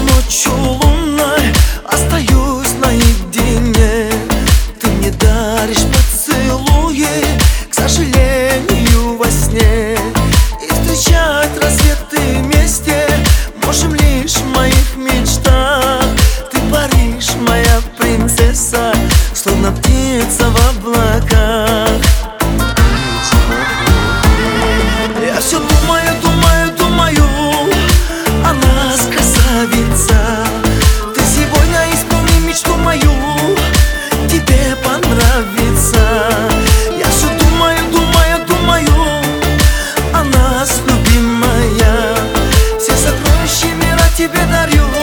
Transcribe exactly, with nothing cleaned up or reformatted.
ночью лунной остаюсь наедине. Ты мне даришь поцелуи, к сожалению, во сне. И встречать рассветы вместе можем лишь в моих мечтах. Ты паришь, моя принцесса, словно птица в облаках. Я все думаю, думаю, думаю о нас, красавица. Ты сегодня исполни мечту мою, тебе понравится. Я все думаю, думаю, думаю о нас, любимая. Все сокровища мира тебе дарю.